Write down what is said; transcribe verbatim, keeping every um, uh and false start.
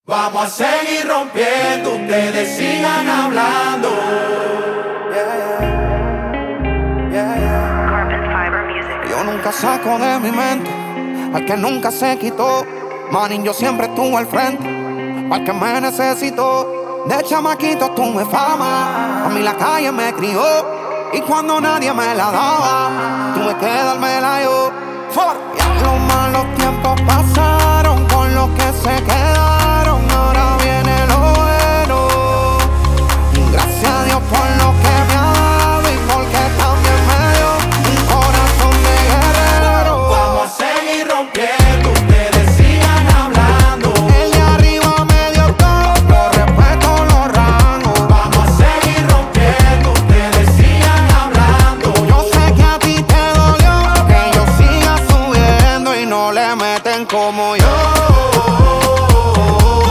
Vamos a seguir rompiendo, ustedes sigan hablando. Yeah, yeah. Yeah, yeah. Carbon Fiber Music. Yo nunca saco de mi mente al que nunca se quitó. Manín, yo siempre estuve al frente al que me necesitó. De chamaquito tuve fama, a mí la calle me crió, y cuando nadie me la daba, tuve que dármela yo. Ya los malos tiempos pasaron con los que se quedan.